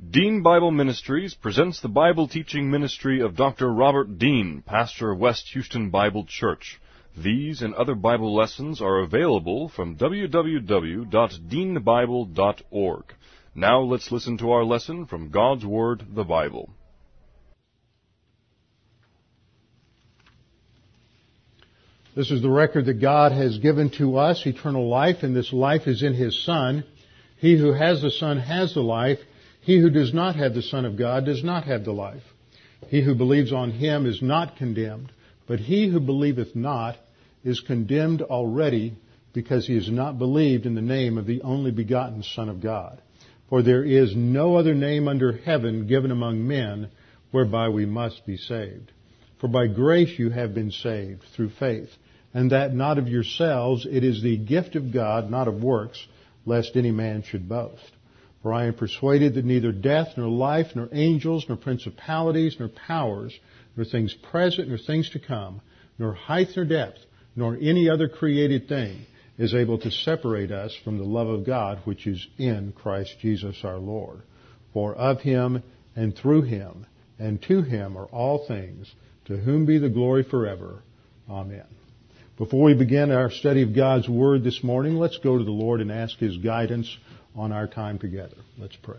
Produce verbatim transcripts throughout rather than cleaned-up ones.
Dean Bible Ministries presents the Bible teaching ministry of Doctor Robert Dean, pastor of West Houston Bible Church. These and other Bible lessons are available from w w w dot dean bible dot org. Now let's listen to our lesson from God's Word, the Bible. This is the record that God has given to us, eternal life, and this life is in His Son. He who has the Son has the life. He who does not have the Son of God does not have the life. He who believes on Him is not condemned, but he who believeth not is condemned already, because he has not believed in the name of the only begotten Son of God. For there is no other name under heaven given among men whereby we must be saved. For by grace you have been saved through faith, and that not of yourselves, it is the gift of God, not of works, lest any man should boast. For I am persuaded that neither death, nor life, nor angels, nor principalities, nor powers, nor things present, nor things to come, nor height, nor depth, nor any other created thing is able to separate us from the love of God which is in Christ Jesus our Lord. For of Him, and through Him, and to Him are all things, to whom be the glory forever. Amen. Before we begin our study of God's Word this morning, let's go to the Lord and ask His guidance on our time together. Let's pray.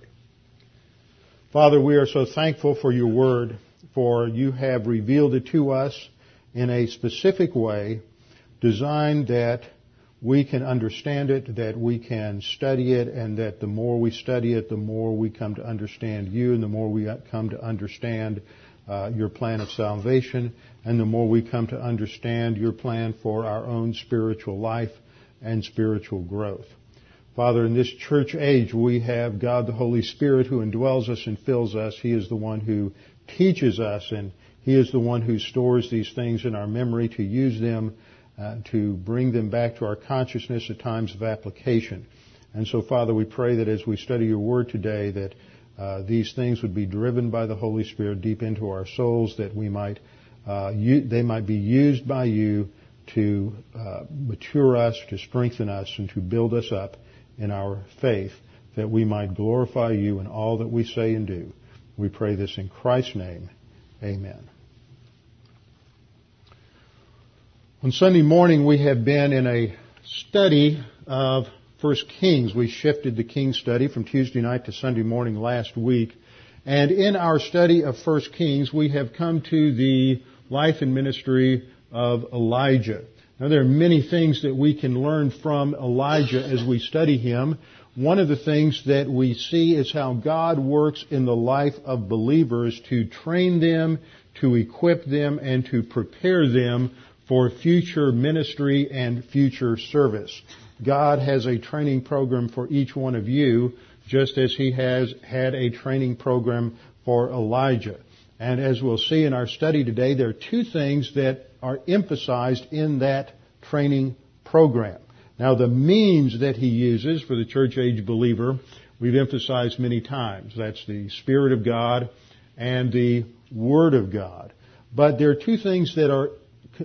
Father, we are so thankful for your Word, for you have revealed it to us in a specific way, designed that we can understand it, that we can study it, and that the more we study it, the more we come to understand you, and the more we come to understand uh, your plan of salvation, and the more we come to understand your plan for our own spiritual life and spiritual growth. Father, in this church age, we have God the Holy Spirit who indwells us and fills us. He is the one who teaches us, and He is the one who stores these things in our memory to use them, uh, to bring them back to our consciousness at times of application. And so, Father, we pray that as we study your Word today, that uh, these things would be driven by the Holy Spirit deep into our souls, that we might, uh, you, they might be used by you to uh, mature us, to strengthen us, and to build us up in our faith, that we might glorify you in all that we say and do. We pray this in Christ's name. Amen. On Sunday morning, we have been in a study of First Kings. We shifted the King study from Tuesday night to Sunday morning last week. And in our study of First Kings, we have come to the life and ministry of Elijah. Now, there are many things that we can learn from Elijah as we study him. One of the things that we see is how God works in the life of believers to train them, to equip them, and to prepare them for future ministry and future service. God has a training program for each one of you, just as He has had a training program for Elijah. And as we'll see in our study today, there are two things that are emphasized in that training program. Now, the means that He uses for the church age believer, we've emphasized many times. That's the Spirit of God and the Word of God. But there are two things that are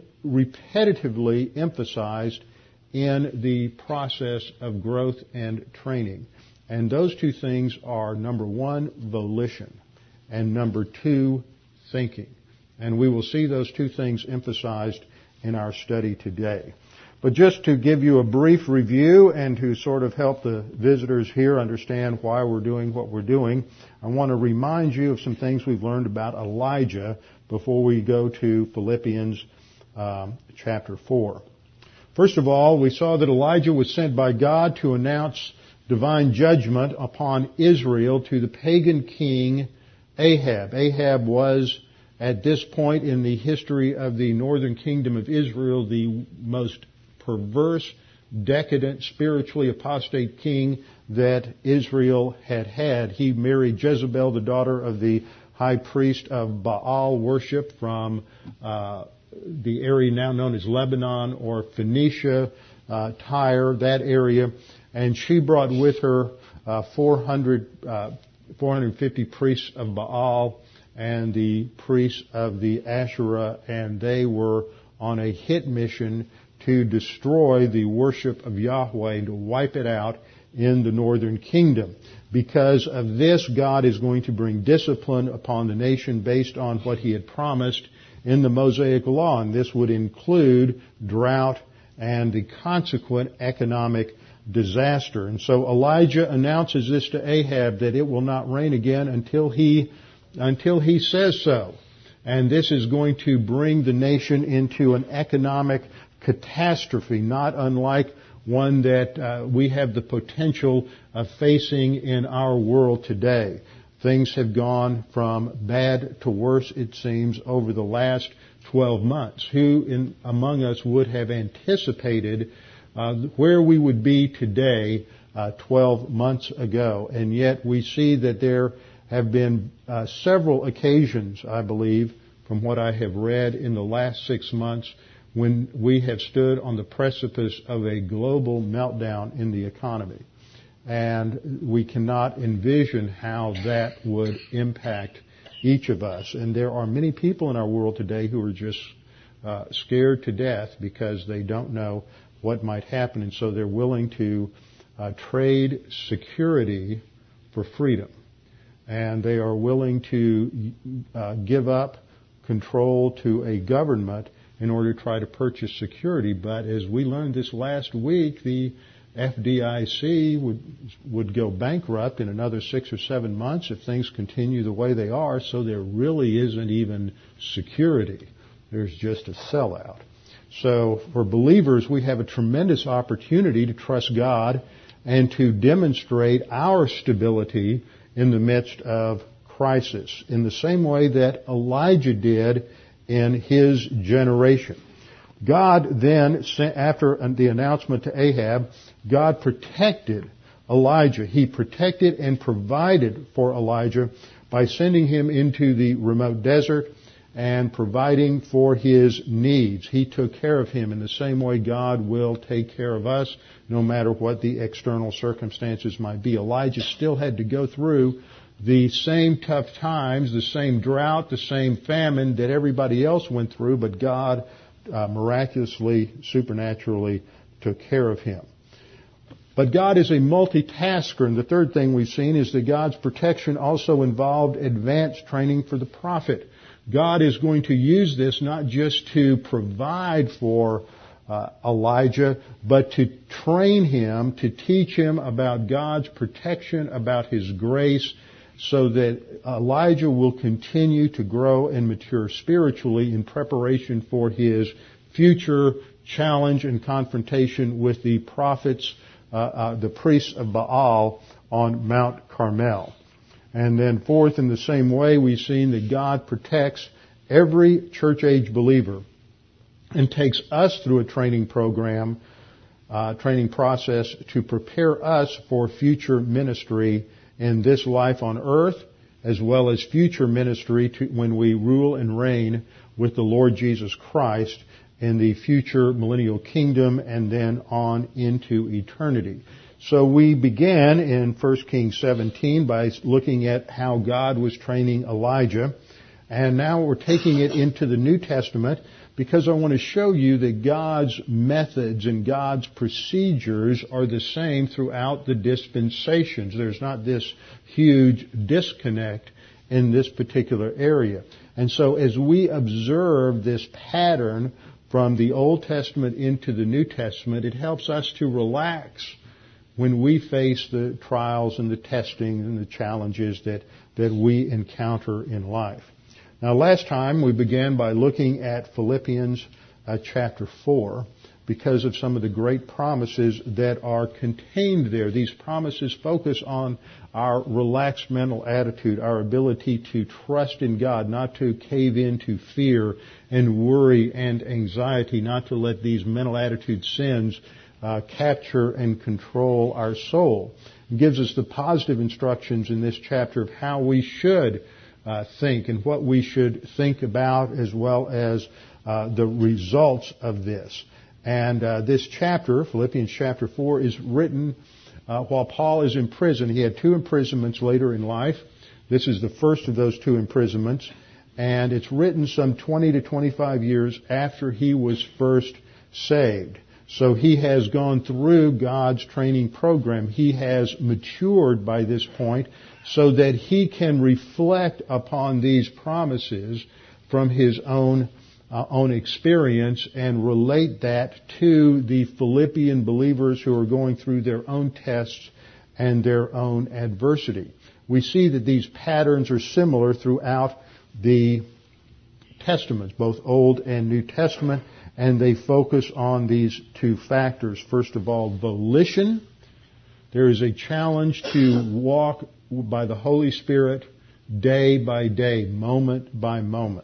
repetitively emphasized in the process of growth and training. And those two things are, number one, volition, and number two, thinking. And we will see those two things emphasized in our study today. But just to give you a brief review and to sort of help the visitors here understand why we're doing what we're doing, I want to remind you of some things we've learned about Elijah before we go to Philippians um, chapter four. First of all, we saw that Elijah was sent by God to announce divine judgment upon Israel to the pagan king Ahab. Ahab was, at this point in the history of the northern kingdom of Israel, the most perverse, decadent, spiritually apostate king that Israel had had. He married Jezebel, the daughter of the high priest of Baal worship from uh, the area now known as Lebanon or Phoenicia, uh, Tyre, that area. And she brought with her uh, four hundred, uh, four hundred fifty priests of Baal and the priests of the Asherah, and they were on a hit mission to destroy the worship of Yahweh and to wipe it out in the northern kingdom. Because of this, God is going to bring discipline upon the nation based on what He had promised in the Mosaic Law. And this would include drought and the consequent economic disaster. And so Elijah announces this to Ahab, that it will not rain again until he, until he says so. And this is going to bring the nation into an economic catastrophe, not unlike one that uh, we have the potential of facing in our world today. Things have gone from bad to worse, it seems, over the last twelve months. Who in, among us would have anticipated uh, where we would be today uh, twelve months ago? And yet we see that there have been uh, several occasions, I believe, from what I have read in the last six months, when we have stood on the precipice of a global meltdown in the economy. And we cannot envision how that would impact each of us. And there are many people in our world today who are just uh, scared to death because they don't know what might happen. And so they're willing to uh, trade security for freedom. And they are willing to uh, give up control to a government in order to try to purchase security. But as we learned this last week, the F D I C would would go bankrupt in another six or seven months if things continue the way they are, so there really isn't even security. There's just a sellout. So for believers, we have a tremendous opportunity to trust God and to demonstrate our stability in the midst of crisis, in the same way that Elijah did in his generation. God then, after the announcement to Ahab, God protected Elijah. He protected and provided for Elijah by sending him into the remote desert and providing for his needs. He took care of him in the same way God will take care of us, no matter what the external circumstances might be. Elijah still had to go through the same tough times, the same drought, the same famine that everybody else went through, but God uh, miraculously, supernaturally took care of him. But God is a multitasker, and the third thing we've seen is that God's protection also involved advanced training for the prophet. God is going to use this not just to provide for uh, Elijah, but to train him, to teach him about God's protection, about His grace, so that Elijah will continue to grow and mature spiritually in preparation for his future challenge and confrontation with the prophets, uh, uh, the priests of Baal on Mount Carmel. And then fourth, in the same way, we've seen that God protects every church-age believer and takes us through a training program, uh, training process to prepare us for future ministry in this life on earth, as well as future ministry to when we rule and reign with the Lord Jesus Christ in the future millennial kingdom and then on into eternity. So we began in First Kings seventeen by looking at how God was training Elijah, and now we're taking it into the New Testament because I want to show you that God's methods and God's procedures are the same throughout the dispensations. There's not this huge disconnect in this particular area. And so as we observe this pattern from the Old Testament into the New Testament, it helps us to relax when we face the trials and the testing and the challenges that, that we encounter in life. Now, last time we began by looking at Philippians uh, chapter four because of some of the great promises that are contained there. These promises focus on our relaxed mental attitude, our ability to trust in God, not to cave into fear and worry and anxiety, not to let these mental attitude sins uh, capture and control our soul. It gives us the positive instructions in this chapter of how we should Uh, think and what we should think about, as well as uh, the results of this. And uh, this chapter, Philippians chapter four, is written uh, while Paul is in prison. He had two imprisonments later in life. This is the first of those two imprisonments, and it's written some twenty to twenty-five years after he was first saved. So he has gone through God's training program. He has matured by this point so that he can reflect upon these promises from his own uh, own experience and relate that to the Philippian believers who are going through their own tests and their own adversity. We see that these patterns are similar throughout the Testaments, both Old and New Testament, and they focus on these two factors. First of all, volition. There is a challenge to walk by the Holy Spirit day by day, moment by moment.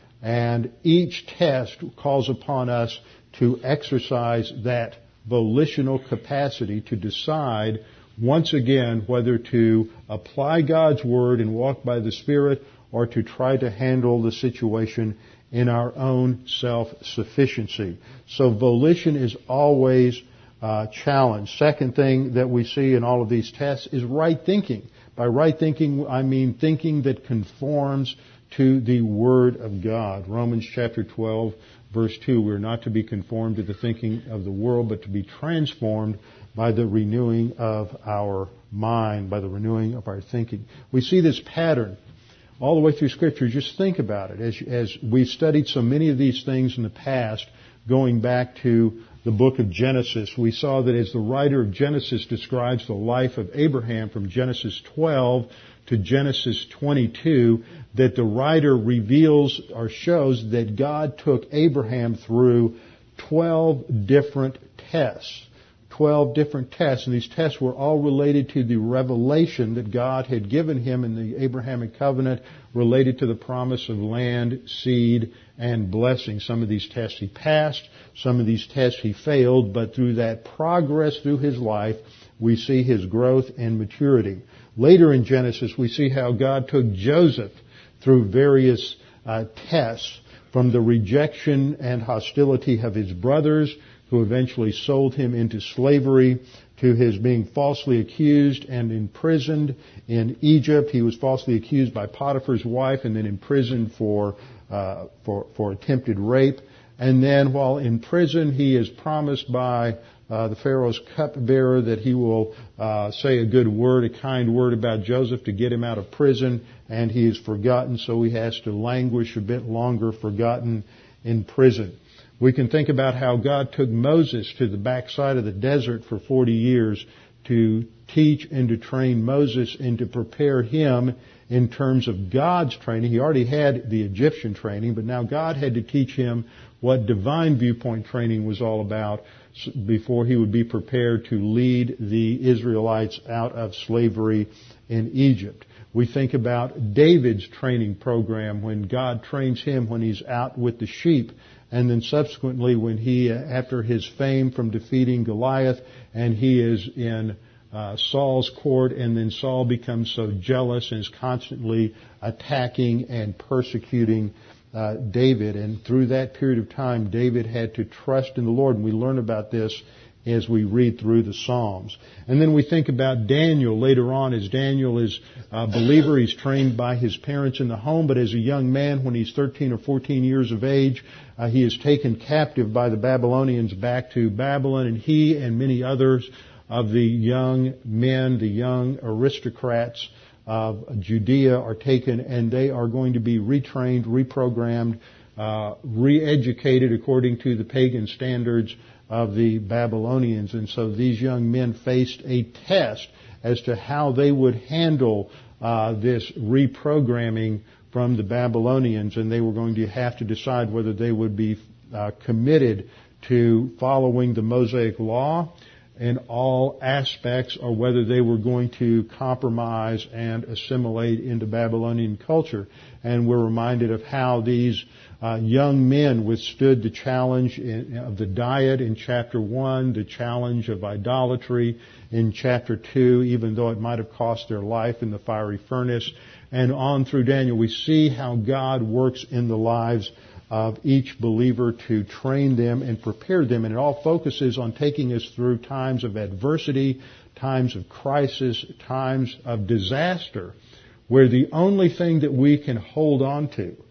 And each test calls upon us to exercise that volitional capacity to decide once again whether to apply God's Word and walk by the Spirit or to try to handle the situation in our own self-sufficiency. So volition is always uh, challenged. Second thing that we see in all of these tests is right thinking. By right thinking, I mean thinking that conforms to the Word of God. Romans chapter twelve, verse two, we're not to be conformed to the thinking of the world, but to be transformed by the renewing of our mind, by the renewing of our thinking. We see this pattern all the way through Scripture. Just think about it. As, as we've studied so many of these things in the past, going back to the book of Genesis, we saw that as the writer of Genesis describes the life of Abraham from Genesis twelve to Genesis twenty-two, that the writer reveals or shows that God took Abraham through twelve different tests. twelve different tests, and these tests were all related to the revelation that God had given him in the Abrahamic covenant related to the promise of land, seed, and blessing. Some of these tests he passed, some of these tests he failed, but through that progress through his life, we see his growth and maturity. Later in Genesis, we see how God took Joseph through various uh, tests, from the rejection and hostility of his brothers, who eventually sold him into slavery, to his being falsely accused and imprisoned in Egypt. He was falsely accused by Potiphar's wife and then imprisoned for uh, for, for attempted rape. And then while in prison, he is promised by uh, the Pharaoh's cupbearer that he will uh, say a good word, a kind word about Joseph to get him out of prison, and he is forgotten, so he has to languish a bit longer, forgotten in prison. We can think about how God took Moses to the backside of the desert for forty years to teach and to train Moses and to prepare him in terms of God's training. He already had the Egyptian training, but now God had to teach him what divine viewpoint training was all about before he would be prepared to lead the Israelites out of slavery in Egypt. We think about David's training program when God trains him when he's out with the sheep, and then subsequently when he, after his fame from defeating Goliath, and he is in uh, Saul's court, and then Saul becomes so jealous and is constantly attacking and persecuting uh, David. And through that period of time, David had to trust in the Lord, and we learn about this as we read through the Psalms. And then we think about Daniel later on, as Daniel is a believer. He's trained by his parents in the home, but as a young man, when he's thirteen or fourteen years of age, uh, he is taken captive by the Babylonians back to Babylon, and he and many others of the young men, the young aristocrats of Judea are taken, and they are going to be retrained, reprogrammed, uh, re-educated according to the pagan standards of the Babylonians. And so these young men faced a test as to how they would handle uh, this reprogramming from the Babylonians, and they were going to have to decide whether they would be uh, committed to following the Mosaic Law in all aspects, or whether they were going to compromise and assimilate into Babylonian culture. And we're reminded of how these uh, young men withstood the challenge in, of the diet in chapter one, the challenge of idolatry in chapter two, even though it might have cost their life in the fiery furnace. And on through Daniel, we see how God works in the lives of each believer to train them and prepare them. And it all focuses on taking us through times of adversity, times of crisis, times of disaster, where the only thing that we can hold on to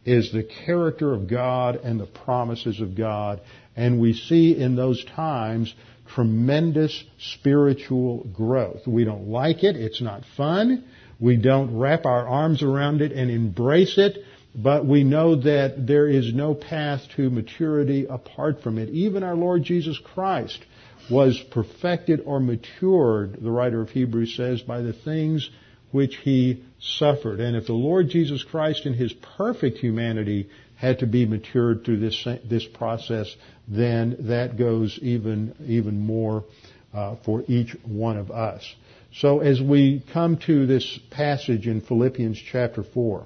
is the character of God and the promises of God. And we see in those times tremendous spiritual growth. We don't like it. It's not fun. We don't wrap our arms around it and embrace it. But we know that there is no path to maturity apart from it. Even our Lord Jesus Christ was perfected or matured, the writer of Hebrews says, by the things which He suffered. And if the Lord Jesus Christ in His perfect humanity had to be matured through this this process, then that goes even even more uh, for each one of us. So as we come to this passage in Philippians chapter four,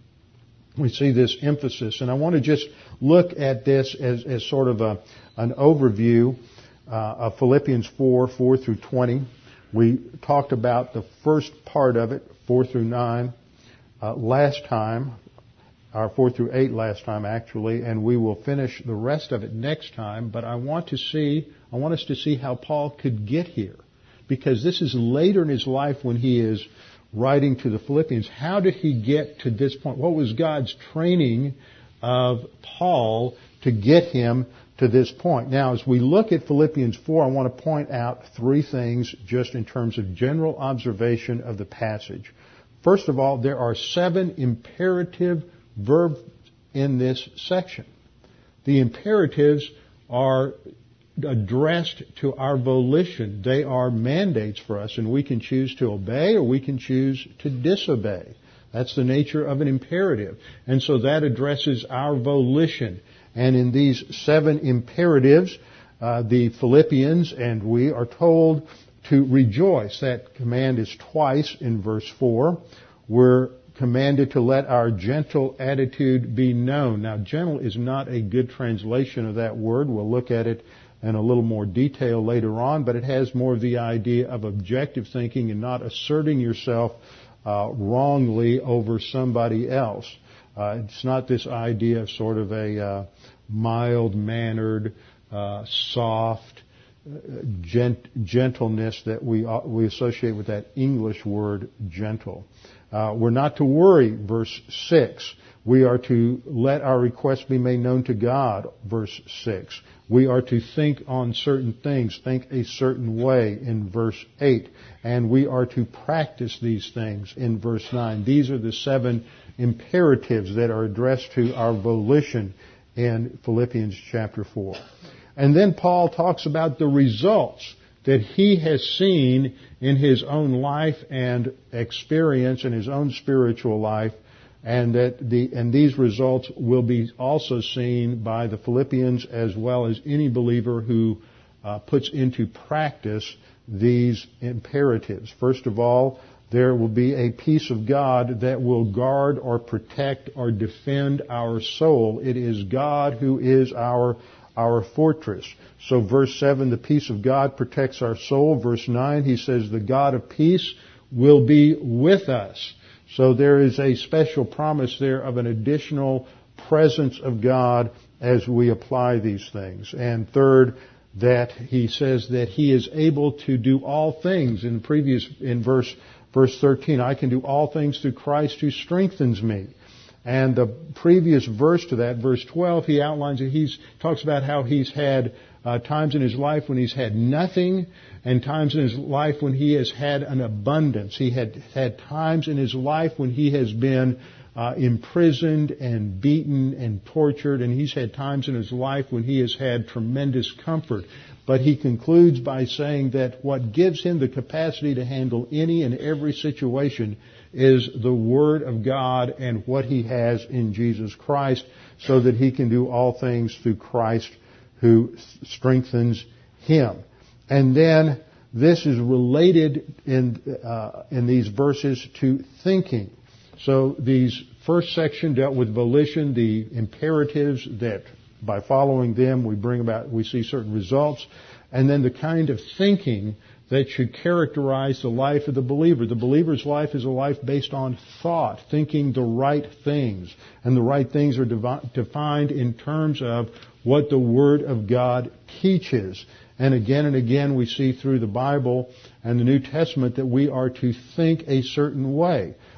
we see this emphasis, and I want to just look at this as, as sort of a, an overview uh, of Philippians four, four through twenty. We talked about the first part of it, four through nine, uh, last time, or four through eight last time actually, and we will finish the rest of it next time. But I want to see, I want us to see how Paul could get here, because this is later in his life when he is writing to the Philippians. How did he get to this point? What was God's training of Paul to get him to this point? Now, as we look at Philippians four, I want to point out three things just in terms of general observation of the passage. First of all, there are seven imperative verbs in this section. The imperatives are addressed to our volition. They are mandates for us, and we can choose to obey or we can choose to disobey. That's the nature of an imperative. And so that addresses our volition. And in these seven imperatives, uh, the Philippians and we are told to rejoice. That command is twice in verse four. We're commanded to let our gentle attitude be known. Now, gentle is not a good translation of that word. We'll look at it in a little more detail later on, but it has more of the idea of objective thinking and not asserting yourself uh, wrongly over somebody else. Uh, it's not this idea of sort of a uh, mild-mannered, uh, soft, uh, gent- gentleness that we uh, we associate with that English word gentle. Uh, we're not to worry, verse six. We are to let our requests be made known to God, verse six. We are to think on certain things, think a certain way, in verse eight. And we are to practice these things, in verse nine. These are the seven imperatives that are addressed to our volition in Philippians chapter four. And then Paul talks about the results that he has seen in his own life and experience in his own spiritual life, and that the and these results will be also seen by the Philippians as well as any believer who uh, puts into practice these imperatives. First of all, there will be a peace of God that will guard or protect or defend our soul. It is God who is our our fortress. So verse seven, the peace of God protects our soul. Verse nine, he says the God of peace will be with us. So there is a special promise there of an additional presence of God as we apply these things. And third, that he says that he is able to do all things. In previous, in verse, verse thirteen, I can do all things through Christ who strengthens me. And the previous verse to that, verse twelve, he outlines it. He talks about how he's had uh, times in his life when he's had nothing, and times in his life when he has had an abundance. He had had times in his life when he has been uh, imprisoned and beaten and tortured, and he's had times in his life when he has had tremendous comfort. But he concludes by saying that what gives him the capacity to handle any and every situation is the Word of God and what he has in Jesus Christ, so that he can do all things through Christ who strengthens him. And then this is related in uh, in these verses to thinking. So these first section dealt with volition, the imperatives that by following them we bring about, we see certain results, and then the kind of thinking that should characterize the life of the believer. The believer's life is a life based on thought, thinking the right things. And the right things are devi- defined in terms of what the Word of God teaches. And again and again we see through the Bible and the New Testament that we are to think a certain way.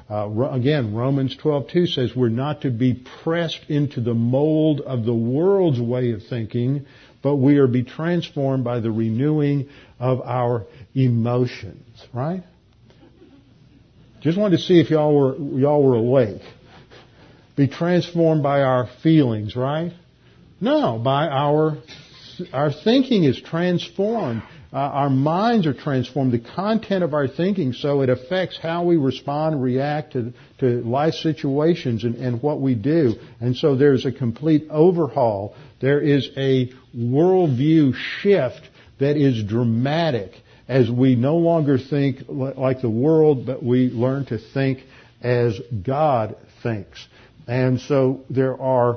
Uh, again, Romans twelve two says we're not to be pressed into the mold of the world's way of thinking, but we are to be transformed by the renewing of our emotions, right? Just wanted to see if y'all were, y'all were awake. Be transformed by our feelings, right? No, by our, our thinking is transformed. Uh, our minds are transformed. The content of our thinking, so it affects how we respond, react to, to life situations and, and what we do. And so there's a complete overhaul. There is a worldview shift that is dramatic as we no longer think like the world, but we learn to think as God thinks. And so there are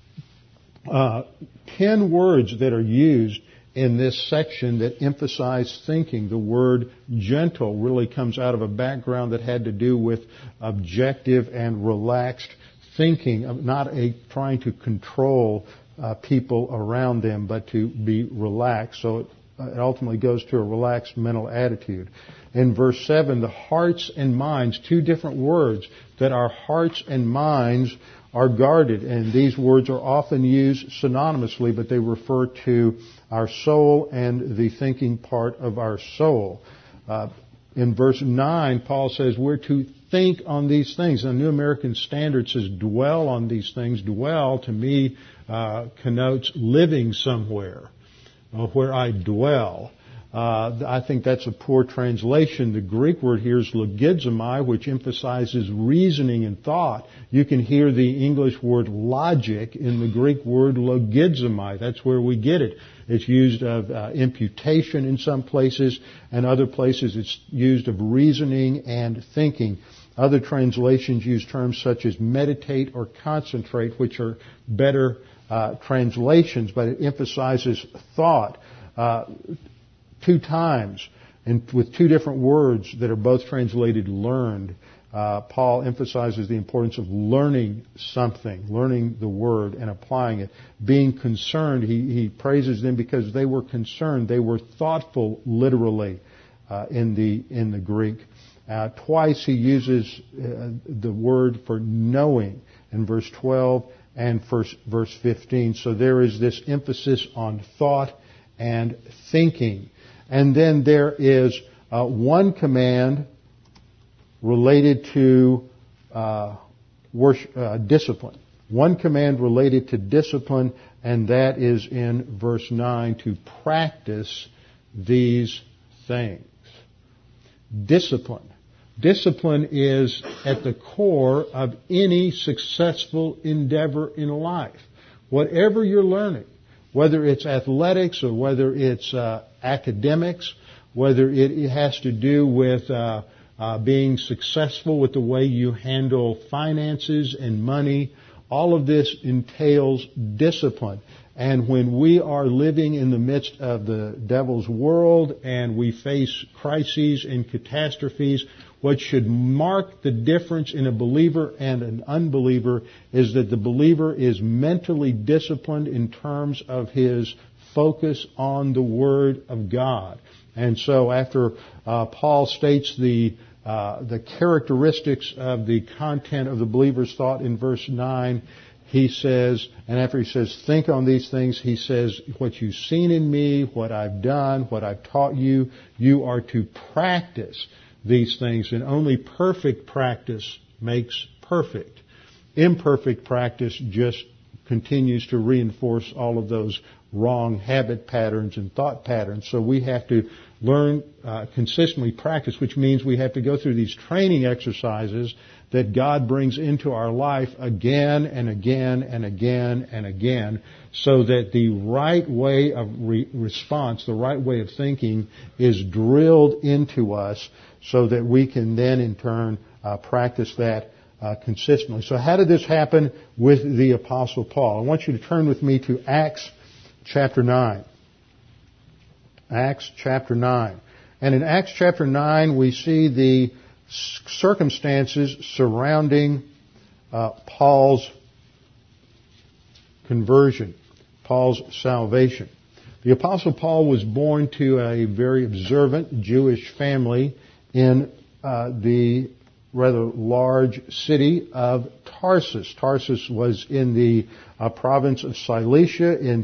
uh, ten words that are used in this section that emphasize thinking. The word gentle really comes out of a background that had to do with objective and relaxed thinking, not a trying to control uh, people around them, but to be relaxed. So it, it ultimately goes to a relaxed mental attitude. In verse seven, the hearts and minds, two different words, that our hearts and minds are guarded. And these words are often used synonymously, but they refer to our soul and the thinking part of our soul. Uh, in verse nine, Paul says we're to think on these things. The New American Standard says dwell on these things. Dwell, to me, uh, connotes living somewhere, uh, where I dwell. Uh, I think that's a poor translation. The Greek word here is logizomai, which emphasizes reasoning and thought. You can hear the English word logic in the Greek word logizomai. That's where we get it. It's used of uh, imputation in some places, and other places it's used of reasoning and thinking. Other translations use terms such as meditate or concentrate, which are better uh, translations, but it emphasizes thought. Uh, Two times, and with two different words that are both translated learned, uh, Paul emphasizes the importance of learning something, learning the word and applying it. Being concerned, he, he praises them because they were concerned. They were thoughtful, literally, uh, in the in the Greek. Uh, twice he uses uh, the word for knowing in verse twelve and first, verse fifteen. So there is this emphasis on thought and thinking. And then there is uh, one command related to uh, worship, uh, discipline. One command related to discipline, and that is in verse nine, to practice these things. Discipline. Discipline is at the core of any successful endeavor in life. Whatever you're learning, whether it's athletics or whether it's uh, academics, whether it, it has to do with uh, uh, being successful with the way you handle finances and money, all of this entails discipline. And when we are living in the midst of the devil's world and we face crises and catastrophes, what should mark the difference in a believer and an unbeliever is that the believer is mentally disciplined in terms of his focus on the Word of God. And so after uh, Paul states the uh, the characteristics of the content of the believer's thought in verse nine, he says, and after he says, think on these things, he says, what you've seen in me, what I've done, what I've taught you, you are to practice these things. And only perfect practice makes perfect. Imperfect practice just continues to reinforce all of those wrong habit patterns and thought patterns. So we have to learn, uh, consistently practice, which means we have to go through these training exercises that God brings into our life again and again and again and again, so that the right way of re- response, the right way of thinking is drilled into us so that we can then in turn uh, practice that uh, consistently. So how did this happen with the Apostle Paul? I want you to turn with me to Acts chapter nine. Acts chapter nine. And in Acts chapter nine we see the circumstances surrounding uh, Paul's conversion, Paul's salvation. The Apostle Paul was born to a very observant Jewish family in uh, the rather large city of Tarsus. Tarsus was in the uh, province of Cilicia in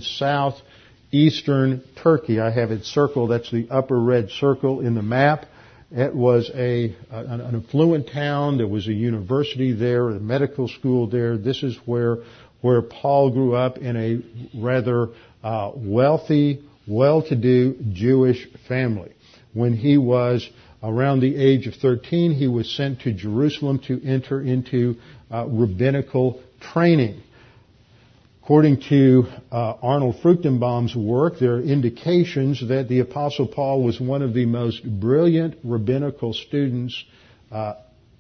southeastern Turkey. I have it circled. That's the upper red circle in the map. It was a an, an affluent town. There was a university there, a medical school there. This is where where Paul grew up, in a rather uh, wealthy, well-to-do Jewish family. When he was around the age of thirteen, he was sent to Jerusalem to enter into uh, rabbinical training. According to uh, Arnold Fruchtenbaum's work, there are indications that the Apostle Paul was one of the most brilliant rabbinical students uh,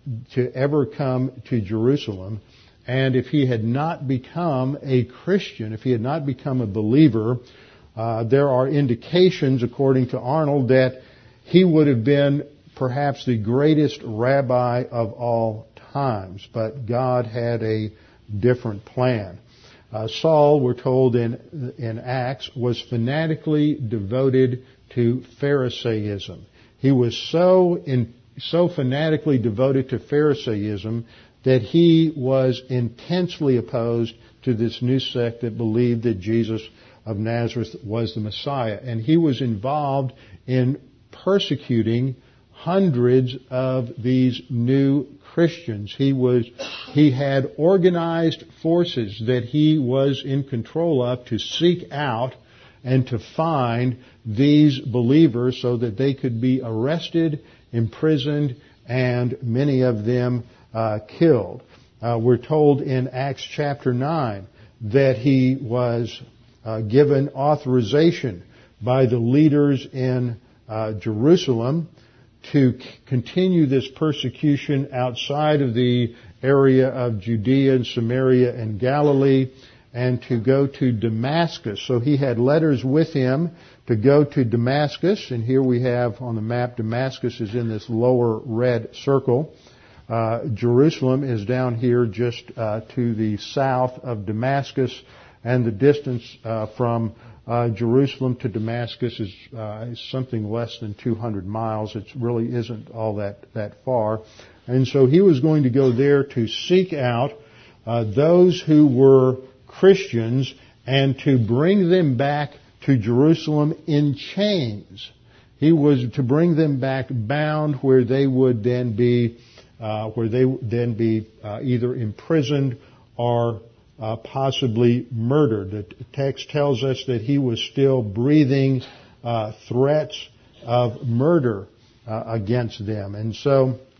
to ever come to Jerusalem. And if he had not become a Christian, if he had not become a believer, uh, there are indications, according to Arnold, that he would have been perhaps the greatest rabbi of all times. But God had a different plan. Uh, Saul, we're told in in Acts, was fanatically devoted to Pharisaism. He was so in, so fanatically devoted to Pharisaism that he was intensely opposed to this new sect that believed that Jesus of Nazareth was the Messiah. And he was involved in persecuting hundreds of these new Christians. He was, he had organized forces that he was in control of to seek out and to find these believers so that they could be arrested, imprisoned, and many of them uh, killed. Uh, we're told in Acts chapter nine that he was uh, given authorization by the leaders in uh, Jerusalem to c- continue this persecution outside of the area of Judea and Samaria and Galilee, and to go to Damascus. So he had letters with him to go to Damascus, and here we have on the map, Damascus is in this lower red circle. Uh, Jerusalem is down here just uh, to the south of Damascus, and the distance uh, from Uh, Jerusalem to Damascus is, uh, is something less than two hundred miles. It really isn't all that, that far. And so he was going to go there to seek out uh, those who were Christians and to bring them back to Jerusalem in chains. He was to bring them back bound, where they would then be, uh, where they would then be uh, either imprisoned or Uh, possibly murdered. The text tells us that he was still breathing uh, threats of murder uh, against them. And so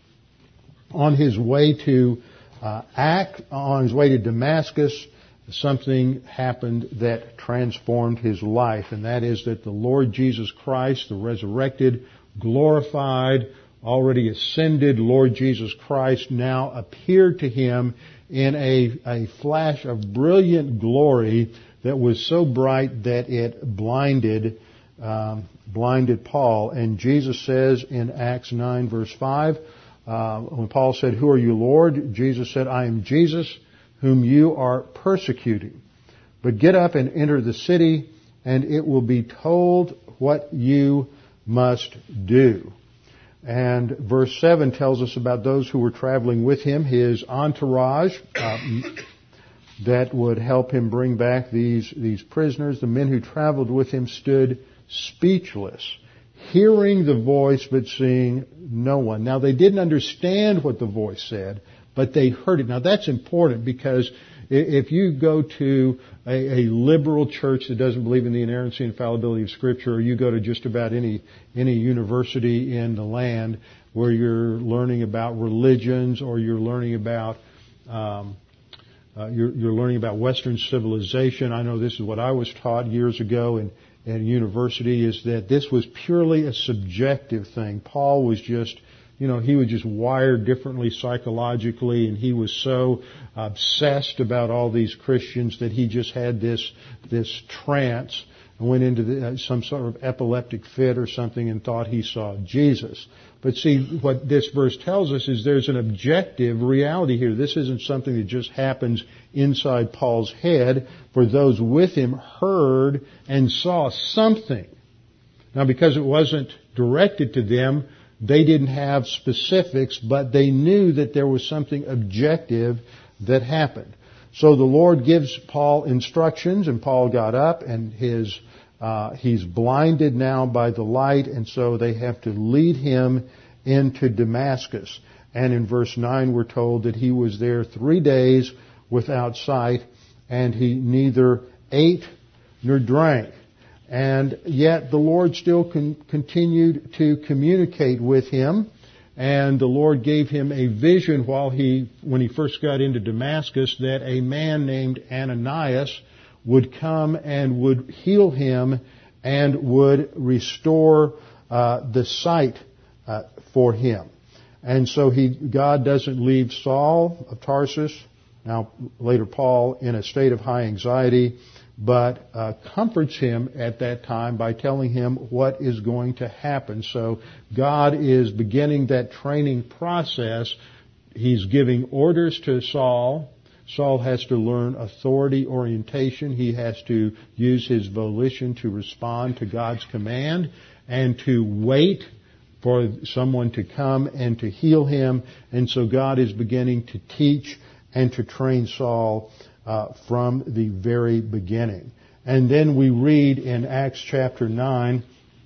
on his way to uh, Act, on his way to Damascus, something happened that transformed his life, and that is that the Lord Jesus Christ, the resurrected, glorified, already ascended Lord Jesus Christ, now appeared to him in a, a flash of brilliant glory that was so bright that it blinded um, blinded Paul. And Jesus says in Acts nine verse five, uh, when Paul said, "Who are you, Lord?" Jesus said, "I am Jesus whom you are persecuting. But get up and enter the city, and it will be told what you must do." And verse seven tells us about those who were traveling with him, his entourage, uh, that would help him bring back these, these prisoners. The men who traveled with him stood speechless, hearing the voice but seeing no one. Now, they didn't understand what the voice said, but they heard it. Now, that's important, because if you go to a, a liberal church that doesn't believe in the inerrancy and infallibility of Scripture, or you go to just about any any university in the land where you're learning about religions, or you're learning about um, uh, you're, you're learning about Western civilization. I know this is what I was taught years ago in, in university, is that this was purely a subjective thing. Paul was just You know, he was just wired differently psychologically, and he was so obsessed about all these Christians that he just had this this trance and went into the, uh, some sort of epileptic fit or something and thought he saw Jesus. But see, what this verse tells us is there's an objective reality here. This isn't something that just happens inside Paul's head, for those with him heard and saw something. Now, because it wasn't directed to them, They didn't have specifics, but they knew that there was something objective that happened. So the Lord gives Paul instructions, and Paul got up, and his uh, he's blinded now by the light, and so they have to lead him into Damascus. And in verse nine we're told that he was there three days without sight, and he neither ate nor drank. And yet the Lord still con- continued to communicate with him, and the Lord gave him a vision while he, when he first got into Damascus, that a man named Ananias would come and would heal him and would restore uh, the sight uh, for him. And so he, God doesn't leave Saul of Tarsus, now later Paul, in a state of high anxiety, but uh, comforts him at that time by telling him what is going to happen. So God is beginning that training process. He's giving orders to Saul. Saul has to learn authority orientation. He has to use his volition to respond to God's command and to wait for someone to come and to heal him. And so God is beginning to teach and to train Saul Uh, from the very beginning. And then we read in Acts chapter nine,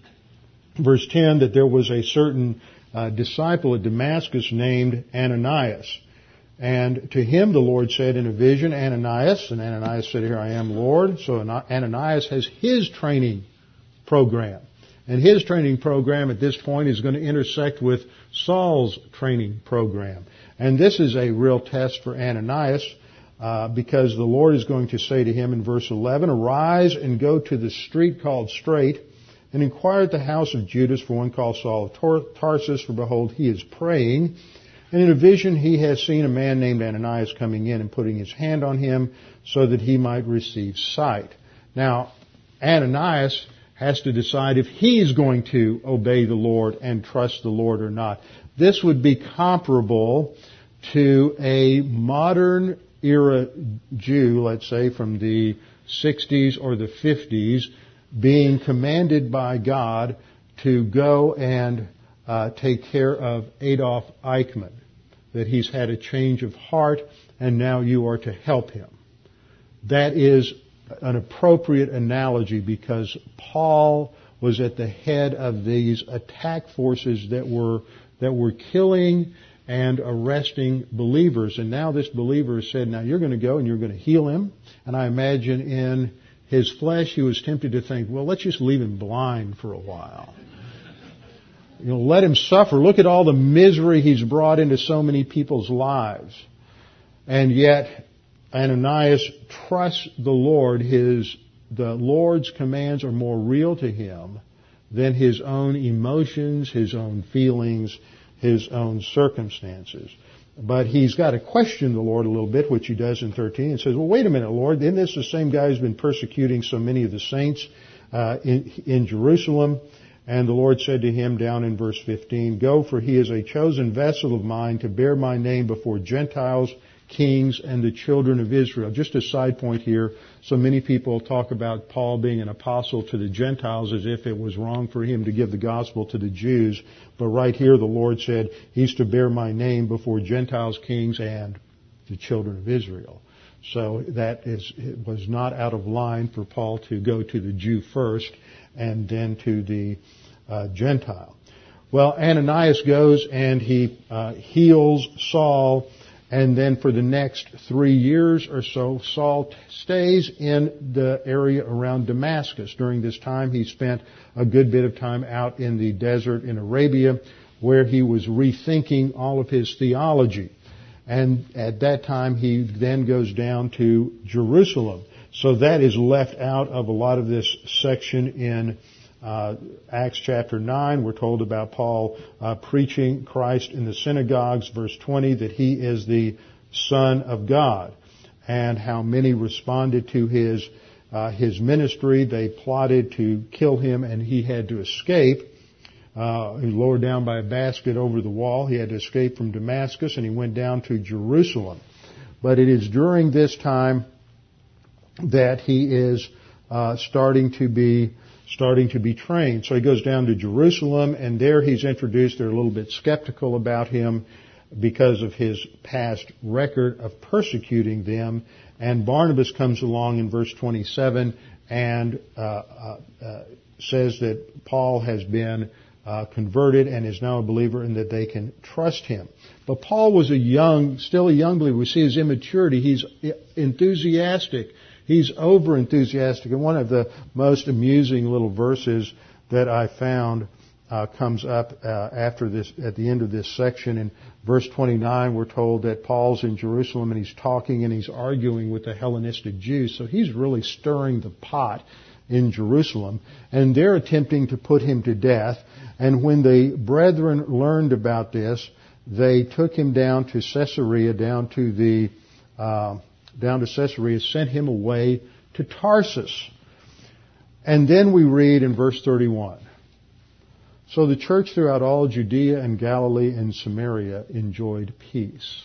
verse ten, that there was a certain uh, disciple at Damascus named Ananias. And to him the Lord said in a vision, Ananias, and Ananias said, "Here I am, Lord." So Ananias has his training program. And his training program at this point is going to intersect with Saul's training program. And this is a real test for Ananias, Uh, because the Lord is going to say to him in verse eleven, "Arise and go to the street called Straight, and inquire at the house of Judas for one called Saul of Tar- Tarsus, for behold, he is praying. And in a vision he has seen a man named Ananias coming in and putting his hand on him so that he might receive sight." Now, Ananias has to decide if he's going to obey the Lord and trust the Lord or not. This would be comparable to a modern era Jew, let's say from the sixties or the fifties, being commanded by God to go and uh, take care of Adolf Eichmann, that he's had a change of heart and now you are to help him. That is an appropriate analogy because Paul was at the head of these attack forces that were that were killing and arresting believers. And now this believer said, now you're going to go and you're going to heal him. And I imagine in his flesh he was tempted to think, well, let's just leave him blind for a while. You know, let him suffer. Look at all the misery he's brought into so many people's lives. And yet Ananias trusts the Lord. His the Lord's commands are more real to him than his own emotions, his own feelings, his own circumstances. But he's got to question the Lord a little bit, which he does in thirteen, and says, well, wait a minute, Lord, isn't this the same guy who's been persecuting so many of the saints uh, in, in Jerusalem? And the Lord said to him down in verse fifteen, "Go, for he is a chosen vessel of mine to bear my name before Gentiles, kings, and the children of Israel." Just a side point here. So many people talk about Paul being an apostle to the Gentiles as if it was wrong for him to give the gospel to the Jews. But right here the Lord said, he's to bear my name before Gentiles, kings, and the children of Israel. So that is, it was not out of line for Paul to go to the Jew first and then to the uh, Gentile. Well, Ananias goes and he uh, heals Saul. And then for the next three years or so, Saul stays in the area around Damascus. During this time, he spent a good bit of time out in the desert in Arabia, where he was rethinking all of his theology. And at that time, he then goes down to Jerusalem. So that is left out of a lot of this section in Uh, Acts chapter nine. We're told about Paul uh, preaching Christ in the synagogues, verse twenty, that he is the Son of God, and how many responded to his uh, his ministry. They plotted to kill him, and he had to escape. Uh, he was lowered down by a basket over the wall. He had to escape from Damascus, and he went down to Jerusalem. But it is during this time that he is uh, starting to be starting to be trained. So he goes down to Jerusalem, and there he's introduced. They're a little bit skeptical about him because of his past record of persecuting them. And Barnabas comes along in verse twenty-seven and uh, uh, uh, says that Paul has been uh, converted and is now a believer and that they can trust him. But Paul was a young, still a young believer. We see his immaturity. He's enthusiastic. He's over-enthusiastic. And one of the most amusing little verses that I found uh, comes up uh, after this, at the end of this section. In verse twenty-nine, we're told that Paul's in Jerusalem and he's talking and he's arguing with the Hellenistic Jews. So he's really stirring the pot in Jerusalem. And they're attempting to put him to death. And when the brethren learned about this, they took him down to Caesarea, down to the... Uh, down to Caesarea, sent him away to Tarsus. And then we read in verse thirty-one, so the church throughout all Judea and Galilee and Samaria enjoyed peace.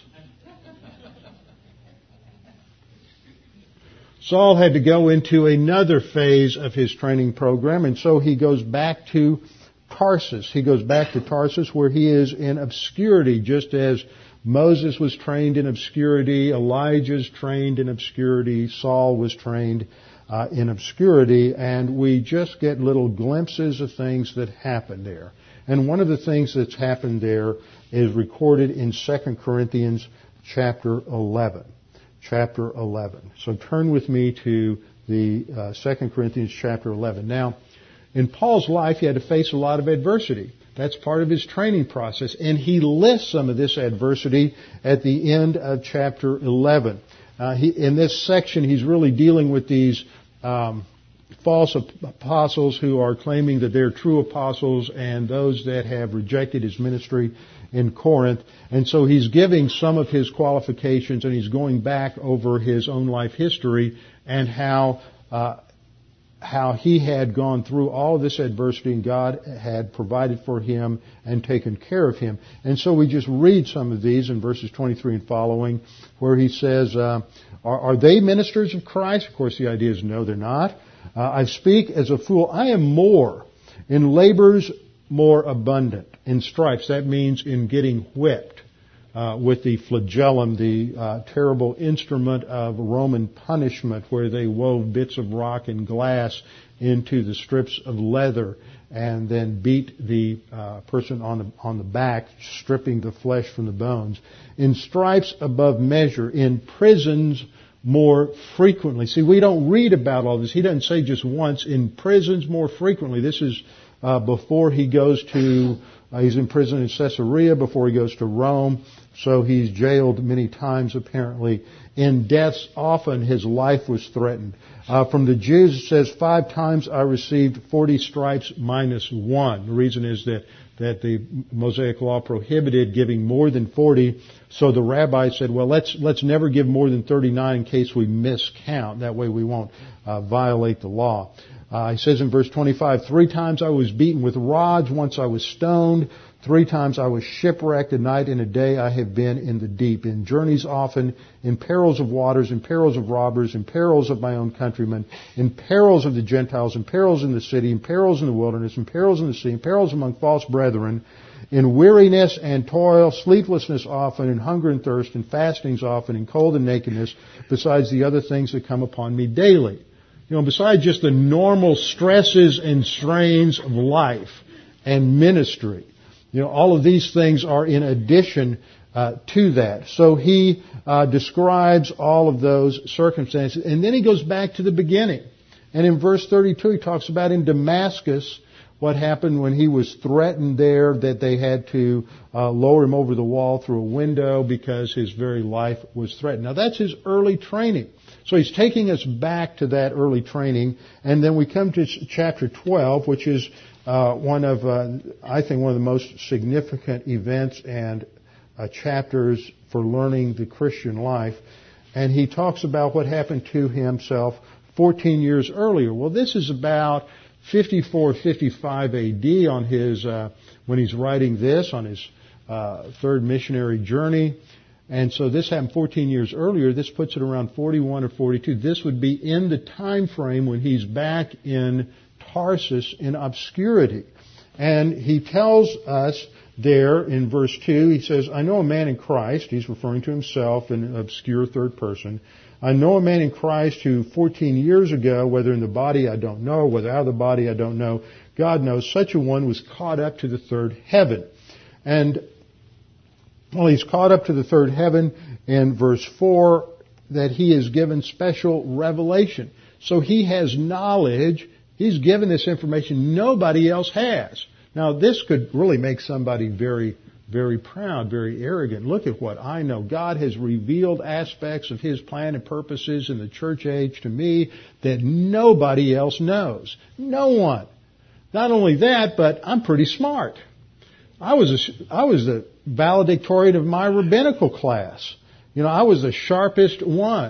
Saul had to go into another phase of his training program, and so he goes back to Tarsus. He goes back to Tarsus where he is in obscurity, just as Moses was trained in obscurity, Elijah's trained in obscurity, Saul was trained uh, in obscurity, and we just get little glimpses of things that happened there. And one of the things that's happened there is recorded in Second Corinthians chapter eleven. Chapter eleven. So turn with me to the uh, Second Corinthians chapter eleven. Now, in Paul's life, he had to face a lot of adversity. That's part of his training process. And he lists some of this adversity at the end of chapter eleven. Uh, he, in this section, he's really dealing with these um, false apostles who are claiming that they're true apostles and those that have rejected his ministry in Corinth. And so he's giving some of his qualifications, and he's going back over his own life history and how uh, how he had gone through all of this adversity and God had provided for him and taken care of him. And so we just read some of these in verses twenty-three and following where he says, uh, are, are they ministers of Christ? Of course, the idea is no, they're not. Uh, I speak as a fool. I am more in labors more abundant. In stripes, that means in getting whipped. Uh, with the flagellum, the uh, terrible instrument of Roman punishment where they wove bits of rock and glass into the strips of leather and then beat the uh, person on the, on the back, stripping the flesh from the bones. In stripes above measure, in prisons more frequently. See, we don't read about all this. He doesn't say just once. In prisons more frequently. This is uh, before he goes to... Uh, he's in prison in Caesarea before he goes to Rome, so he's jailed many times apparently. In deaths, often his life was threatened. Uh, from the Jews, it says, five times I received forty stripes minus one. The reason is that, that the Mosaic law prohibited giving more than forty, so the rabbi said, well, let's let's never give more than thirty-nine in case we miscount. That way we won't uh, violate the law. Uh, he says in verse twenty-five, three times I was beaten with rods, once I was stoned, three times I was shipwrecked, a night and a day I have been in the deep, in journeys often, in perils of waters, in perils of robbers, in perils of my own countrymen, in perils of the Gentiles, in perils in the city, in perils in the wilderness, in perils in the sea, in perils among false brethren, in weariness and toil, sleeplessness often, in hunger and thirst, in fastings often, in cold and nakedness, besides the other things that come upon me daily. You know, besides just the normal stresses and strains of life and ministry, you know, all of these things are in addition uh, to that. So he uh, describes all of those circumstances. And then he goes back to the beginning. And in verse thirty-two, he talks about in Damascus what happened when he was threatened there, that they had to uh, lower him over the wall through a window because his very life was threatened. Now, that's his early training. So he's taking us back to that early training, and then we come to chapter twelve, which is uh, one of, uh, I think, one of the most significant events and uh, chapters for learning the Christian life. And he talks about what happened to himself fourteen years earlier. Well, this is about fifty-four, fifty-five A D on his uh, when he's writing this on his uh, third missionary journey. And so this happened fourteen years earlier. This puts it around forty-one or forty-two. This would be in the time frame when he's back in Tarsus in obscurity. And he tells us there in verse two, he says, I know a man in Christ, he's referring to himself in an obscure third person. I know a man in Christ who fourteen years ago, whether in the body I don't know, whether out of the body I don't know, God knows, such a one was caught up to the third heaven. And, well, he's caught up to the third heaven in verse four, that he is given special revelation. So he has knowledge. He's given this information nobody else has. Now, this could really make somebody very, very proud, very arrogant. Look at what I know. God has revealed aspects of His plan and purposes in the church age to me that nobody else knows. No one. Not only that, but I'm pretty smart. I was a, I was the valedictorian of my rabbinical class. You know, I was the sharpest one.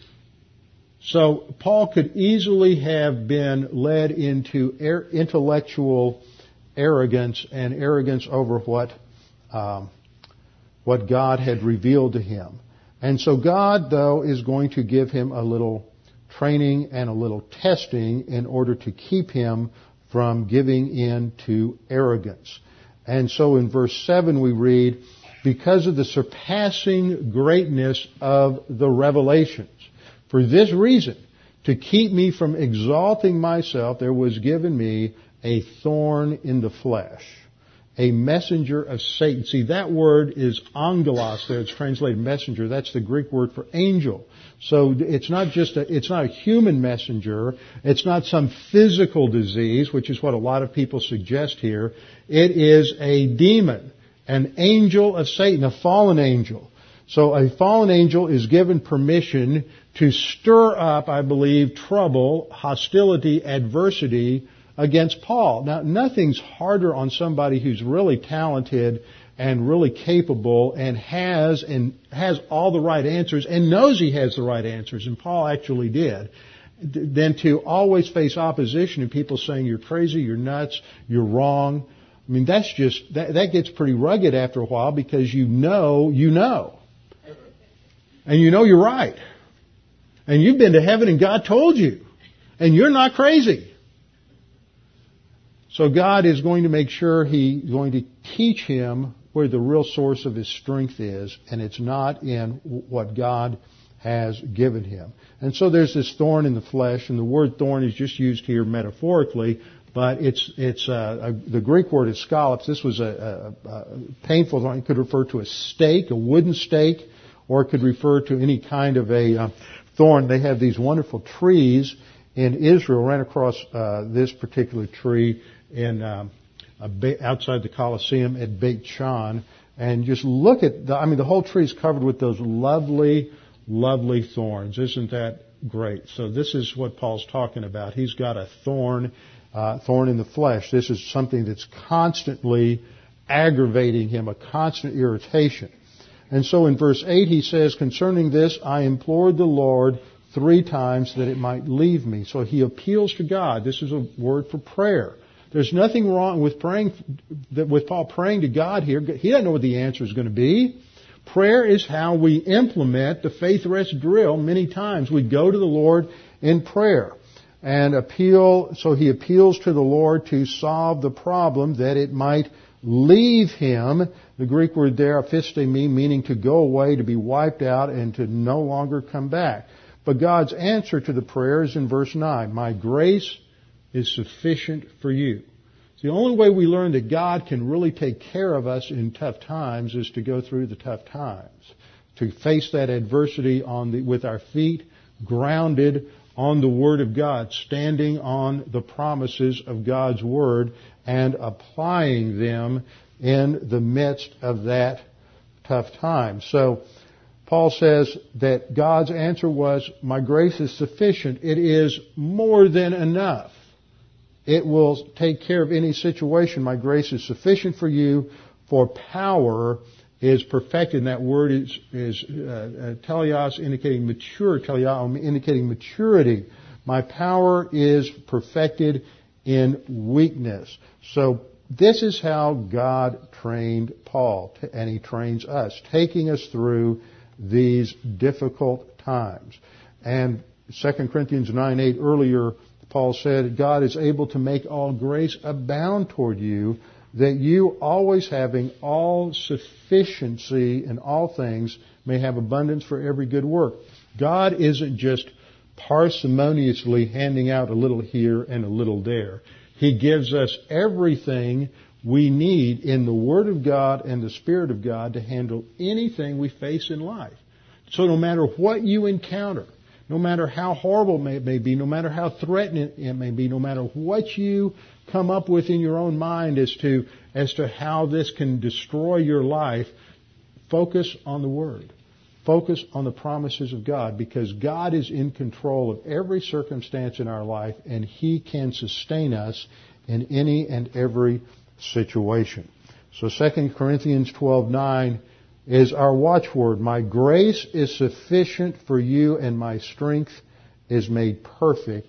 So Paul could easily have been led into er- intellectual arrogance and arrogance over what um, what God had revealed to him. And so God, though, is going to give him a little training and a little testing in order to keep him from giving in to arrogance. And so in verse seven we read, because of the surpassing greatness of the revelations. For this reason, to keep me from exalting myself, there was given me a thorn in the flesh, a messenger of Satan. See, that word is angelos there. It's translated messenger. That's the Greek word for angel. So it's not just a, it's not a human messenger. It's not some physical disease, which is what a lot of people suggest here. It is a demon, an angel of Satan, a fallen angel. So a fallen angel is given permission to stir up, I believe, trouble, hostility, adversity against Paul. Now, nothing's harder on somebody who's really talented and really capable and has and has all the right answers and knows he has the right answers, and Paul actually did, than to always face opposition and people saying you're crazy, you're nuts, you're wrong. I mean, that's just, that, that gets pretty rugged after a while because you know, you know. And you know you're right. And you've been to heaven and God told you. And you're not crazy. So God is going to make sure He's going to teach him where the real source of his strength is, and it's not in what God has given him. And so there's this thorn in the flesh, and the word thorn is just used here metaphorically, but it's it's uh, a, the Greek word is scallops. This was a, a, a painful thorn. It could refer to a stake, a wooden stake, or it could refer to any kind of a uh, thorn. They have these wonderful trees in Israel. Ran across uh, this particular tree in um, a ba- outside the Colosseum at Beit Shan, and just look at the, I mean, the whole tree is covered with those lovely, lovely thorns. Isn't that great? So this is what Paul's talking about. He's got a thorn, uh, thorn in the flesh. This is something that's constantly aggravating him, a constant irritation. And so in verse eight he says, concerning this, I implored the Lord three times that it might leave me. So he appeals to God. This is a word for prayer. There's nothing wrong with praying, with Paul praying to God here. He doesn't know what the answer is going to be. Prayer is how we implement the faith rest drill many times. We go to the Lord in prayer and appeal. So he appeals to the Lord to solve the problem that it might leave him. The Greek word there, aphistemi, meaning to go away, to be wiped out, and to no longer come back. But God's answer to the prayer is in verse nine. My grace is sufficient for you. The only way we learn that God can really take care of us in tough times is to go through the tough times, to face that adversity on the, with our feet grounded on the Word of God, standing on the promises of God's Word and applying them in the midst of that tough time. So Paul says that God's answer was, my grace is sufficient. It is more than enough. It will take care of any situation. My grace is sufficient for you, for power is perfected. And that word is, is uh, teleos, indicating mature, teleos, indicating maturity. My power is perfected in weakness. So this is how God trained Paul, and He trains us, taking us through these difficult times. And Second Corinthians nine eight earlier Paul said, God is able to make all grace abound toward you, that you, always having all sufficiency in all things, may have abundance for every good work. God isn't just parsimoniously handing out a little here and a little there. He gives us everything we need in the Word of God and the Spirit of God to handle anything we face in life. So no matter what you encounter, no matter how horrible it may be, no matter how threatening it may be, no matter what you come up with in your own mind as to as to how this can destroy your life, focus on the Word. Focus on the promises of God, because God is in control of every circumstance in our life, and He can sustain us in any and every situation. So Second Corinthians twelve nine is our watchword. My grace is sufficient for you, and my strength is made perfect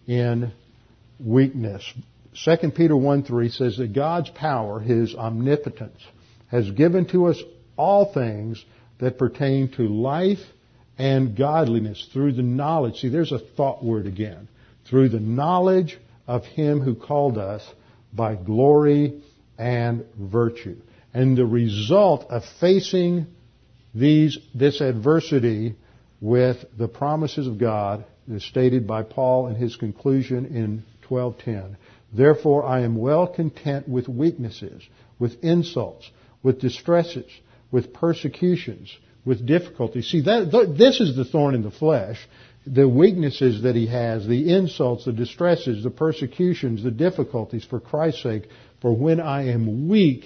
in weakness. Second Peter one three says that God's power, His omnipotence, has given to us all things that pertain to life and godliness through the knowledge. See, there's a thought word again. Through the knowledge of Him who called us by glory and virtue. And the result of facing these, this adversity with the promises of God is stated by Paul in his conclusion in twelve ten. Therefore I am well content with weaknesses, with insults, with distresses, with persecutions, with difficulties. See, that, th- this is the thorn in the flesh. The weaknesses that he has, the insults, the distresses, the persecutions, the difficulties for Christ's sake. For when I am weak,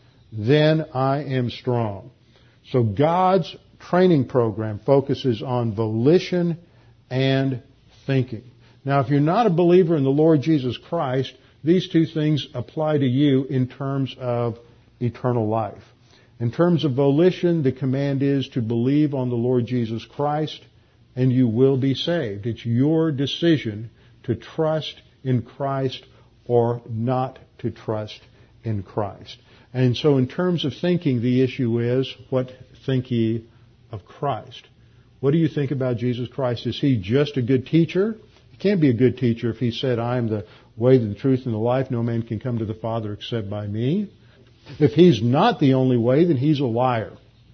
then I am strong. So God's training program focuses on volition and thinking. Now, if you're not a believer in the Lord Jesus Christ, these two things apply to you in terms of eternal life. In terms of volition, the command is to believe on the Lord Jesus Christ, and you will be saved. It's your decision to trust in Christ or not to trust in Christ. And so in terms of thinking, the issue is, what think ye of Christ? What do you think about Jesus Christ? Is He just a good teacher? He can't be a good teacher if He said, I am the way, the truth, and the life. No man can come to the Father except by me. If He's not the only way, then He's a liar.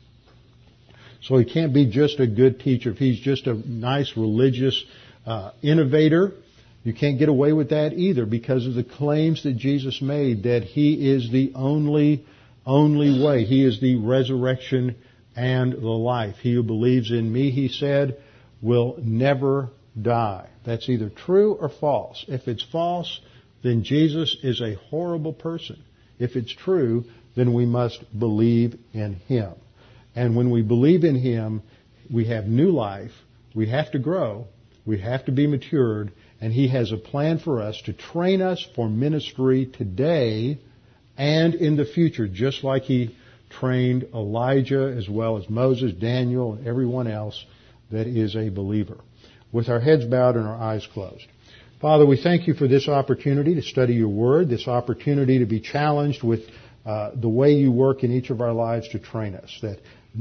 So He can't be just a good teacher. If He's just a nice religious uh, innovator, you can't get away with that either, because of the claims that Jesus made that He is the only, only way. He is the resurrection and the life. He who believes in me, He said, will never die. That's either true or false. If it's false, then Jesus is a horrible person. If it's true, then we must believe in Him. And when we believe in Him, we have new life. We have to grow. We have to be matured. And He has a plan for us to train us for ministry today and in the future, just like He trained Elijah as well as Moses, Daniel, and everyone else that is a believer. With our heads bowed and our eyes closed. Father, we thank You for this opportunity to study Your Word, this opportunity to be challenged with uh, the way You work in each of our lives to train us, that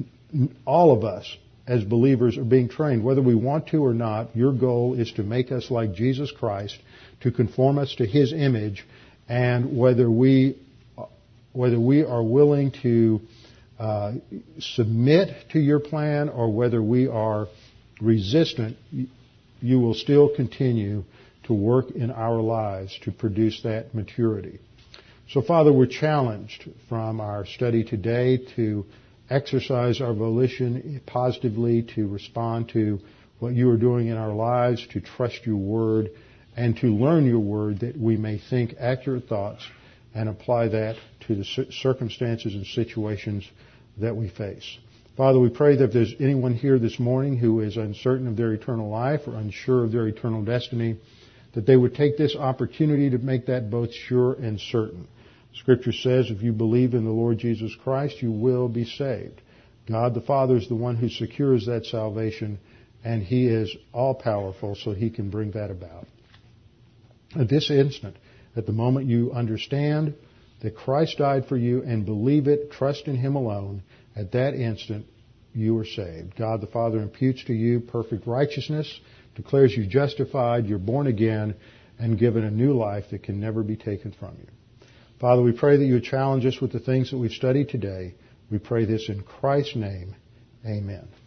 all of us as believers are being trained, whether we want to or not. Your goal is to make us like Jesus Christ, to conform us to His image, and whether we whether we are willing to uh, submit to Your plan or whether we are resistant, You will still continue to work in our lives to produce that maturity. So, Father, we're challenged from our study today to exercise our volition positively, to respond to what You are doing in our lives, to trust Your Word, and to learn Your Word that we may think accurate thoughts and apply that to the circumstances and situations that we face. Father, we pray that if there's anyone here this morning who is uncertain of their eternal life or unsure of their eternal destiny, that they would take this opportunity to make that both sure and certain. Scripture says if you believe in the Lord Jesus Christ, you will be saved. God the Father is the one who secures that salvation, and He is all-powerful, so He can bring that about. At this instant, at the moment you understand that Christ died for you and believe it, trust in Him alone, at that instant you are saved. God the Father imputes to you perfect righteousness, declares you justified, you're born again, and given a new life that can never be taken from you. Father, we pray that you would challenge us with the things that we've studied today. We pray this in Christ's name. Amen.